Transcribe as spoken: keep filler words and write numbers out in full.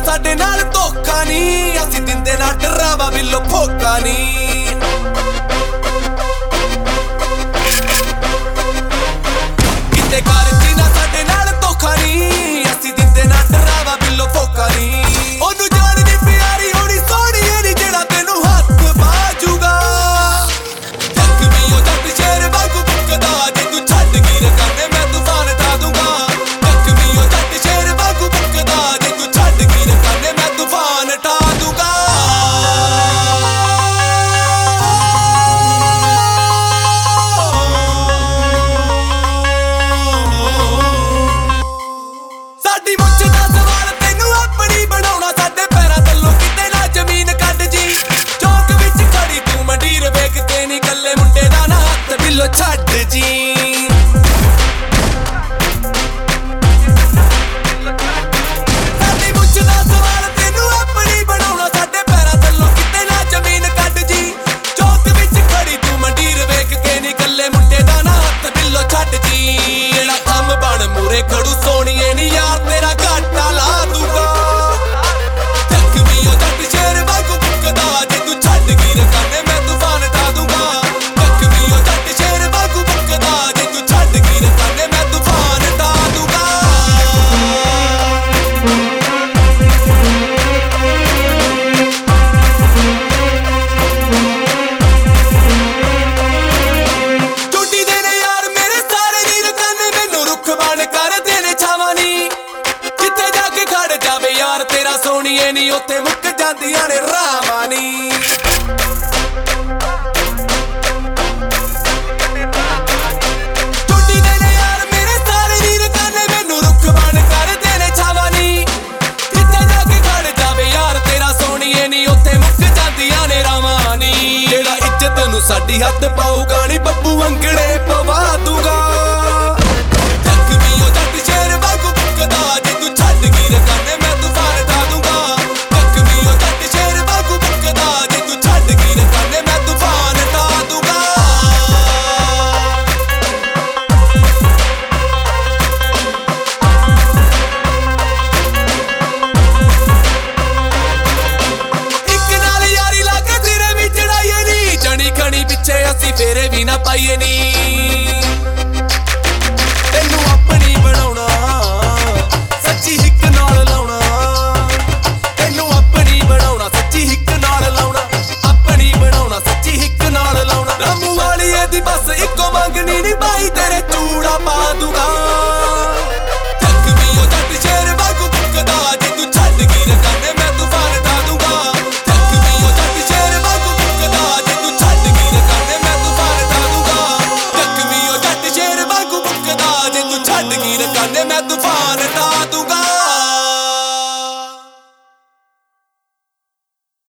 ਸਾਡੇ ਨਾਲ ਧੋਖਾ ਨੀ, ਅਸੀਂ ਦਿੰਦੇ ਨਾ ਡਰਾਵਾ ਬਿੱਲੋ ਫੋਕਾ ਨੀ। ਕਿਤੇ ਕਰਦੀ ਨਾ ਸਾਡੇ ਨਾਲ ਧੋਖਾ ਨੀ, ਅਸੀਂ ਦਿੰਦੇ ਨਾ ਡਰਾਵਾ ਬਿੱਲੋ ਫੋਕਾ ਨੀ। ਉਹਨੂੰ ਜਾਣਦੀ ਪਿਆਰੀ ਹੋਣੀ ਸੋਹਣੀ ਨੀ ਜਿਹੜਾ ਤੈਨੂੰ ਹੱਥ ਬਾਜੂਗਾ। ਜ਼ਖਮੀ ਉਹ ਜੱਟ ਸ਼ੇਰ ਵਾਂਗੂ ਬੁੱਕਦਾ, ਜੇ ਤੂੰ ਛੱਡ ਗਈ ਰਕਾਨੇ ਮੈਂ ਤੂਫਾਨ ਢਾ ਦੂੰਗਾ। ਜ਼ਖਮੀ ਉਹ ਜੱਟ ਸ਼ੇਰ ਵਾਂਗੂ ਬੁੱਕਦਾ, ਜੇ ਤੂੰ ਛੱਡ ਗਈ ਰਕਾਨੇ ਮੈਂ ਤੂਫਾਨ ਢਾ ਦੂੰਗਾ। ਸਾਡੀ ਮੁੱਛ ਦਾ ਸਵਾਲ ਤੈਨੂੰ ਆਪਣੀ ਬਣਾਉਣਾ, ਸਾਡੇ ਪੈਰਾਂ ਥੱਲੋਂ ਕਿਤੇ ਨਾ ਜ਼ਮੀਨ ਕੱਢ ਜੀ। ਚੌਕ ਵਿੱਚ ਖੜੀ ਤੂੰ ਮੰਡੀਰ ਵੇਖ ਕੇ ਨੀ ਕੱਲੇ ਮੁੰਡੇ ਦਾ ਨਾ ਹੱਥ ਬਿੱਲੋ ਛੱਡ ਜੀ। ਸਾਡੀ ਮੁੱਛ ਦਾ ਸਵਾਲ ਤੈਨੂੰ ਆਪਣੀ ਬਣਾਉਣਾ, ਸਾਡੇ ਪੈਰਾਂ ਥੱਲੋਂ ਕਿਤੇ ਨਾ ਜ਼ਮੀਨ ਕੱਢ ਜੀ। ਚੌਕ ਵਿੱਚ ਖੜੀ ਤੂੰ ਮੰਡੀਰ ਵੇਖ ਕੇ ਨੀ ਕੱਲੇ ਮੁੰਡੇ ਦਾ ਨਾ ਹੱਥ ਬਿੱਲੋ ਛੱਡ ਜੀ। ਜਿਹੜਾ ਕੰਮ ਬਣ ਮੂਰੇ ਖੜੂ ਸੋਹਣੀਏ ਨੀ ਯਾਰ ਤੇਰਾ ਘਾਟਾ ਲਾ ਦੂਗਾ। ਜ਼ਖਮੀ ਉਹ ਜੱਟ ਸ਼ੇਰ ਵਾਂਗੂ ਬੁੱਕਦਾ, ਜੇ ਤੂੰ ਛੱਡ ਗਈ ਰਕਾਨੇ ਮੈਂ ਤੂਫਾਨ ਢਾ ਦੂੰਗਾ। ਜ਼ਖਮੀ ਉਹ ਜੱਟ ਸ਼ੇਰ ਵਾਂਗੂ ਬੁੱਕਦਾ, ਜੇ ਤੂੰ ਛੱਡ ਗਈ ਰਕਾਨੇ ਮੈਂ ਤੂਫਾਨ ਢਾ ਦੂੰਗਾ। ਟੁੱਟੀ ਦੇ ਨੇ ਯਾਰ ਮੇਰੇ ਸਾਰੇ ਨੀ ਰਕਾਨੇ, ਮੈਨੂੰ ਰੁੱਖ ਬਣ ਕਰਦੇ ਨੇ ਛਾਵਾਂ ਨੀ। ਜਿੱਥੇ ਜਾ ਕੇ ਖੜ ਜਾਵੇ ਯਾਰ ਤੇਰਾ ਸੋਹਣੀਏ ਨੀ, ਉੱਥੇ ਮੁੱਕ ਜਾਂਦੀਆਂ ਨੇ ਰਾਵਾਂ ਨੀ। ਟੁੱਟੀ ਦੇ ਨੇ ਯਾਰ ਮੇਰੇ ਸਾਰੇ ਨੀ ਰਕਾਨੇ, ਮੈਨੂੰ ਰੁੱਖ ਬਣ ਕਰਦੇ ਨੇ ਛਾਵਾਂ ਨੀ। ਜਿੱਥੇ ਜਾ ਕੇ ਖੜ ਜਾਵੇ ਯਾਰ ਤੇਰਾ ਸੋਹਣੀਏ ਨੀ, ਉੱਥੇ ਮੁੱਕ ਜਾਂਦੀਆਂ ਨੇ ਰਾਵਾਂ ਨੀ। ਜਿਹੜਾ ਇੱਜ਼ਤ ਨੂੰ ਸਾਡੀ ਹੱਥ ਪਾਊਗਾ ਨੀ, ਬੱਬੂ ਅੰਗੜੇ ਪਵਾ ਦੂਗਾ। ਜ਼ਖਮੀ ਉਹ ਜੱਟ ਸ਼ੇਰ ਵਾਂਗੂ ਬੁੱਕਦਾ, ਜੇ ਤੂੰ ਛੱਡ ਗਈ ਰਕਾਨੇ ਮੈਂ ਤੂਫਾਨ ਢਾ ਦੂੰਗਾ। ਜ਼ਖਮੀ ਉਹ ਜੱਟ ਸ਼ੇਰ ਵਾਂਗੂ ਬੁੱਕਦਾ, ਜੇ ਤੂੰ ਛੱਡ ਗਈ ਰਕਾਨੇ ਮੈਂ ਤੂਫਾਨ ਢਾ ਦੂੰਗਾ। ਇੱਕ ਨਾਲ ਯਾਰੀ ਲਾ ਕੇ ਸਿਰੇ ਵੀ ਚੜਾਈਏ ਨੀ, ਜਣੀ ਖਣੀ ਪਿੱਛੇ ਅਸੀਂ ਫੇਰੇ ਵੀ ਨਾ ਪਾਈਏ ਨੀ। ਤੈਨੂੰ ਆਪਣੀ ਬਣਾਉਣਾ, ਸੱਚੀ ਹਿੱਕ ਨਾਲ ਲਾਉਣਾ। ਤੈਨੂੰ ਆਪਣੀ ਬਣਾਉਣਾ, ਸੱਚੀ ਹਿੱਕ ਨਾਲ ਲਾਉਣਾ। ਆਪਣੀ ਬਣਾਉਣਾ, ਸੱਚੀ ਹਿੱਕ ਨਾਲ ਲਾਉਣਾ। ਰਾਮੂ ਵਾਲੀਏ ਦੀ ਬਸ ਇੱਕੋ ਮੰਗਣੀ ਨੀ, ਬਾਈ ਤੇਰੇ ਚੂੜਾ ਪਾ ਦੂੰ।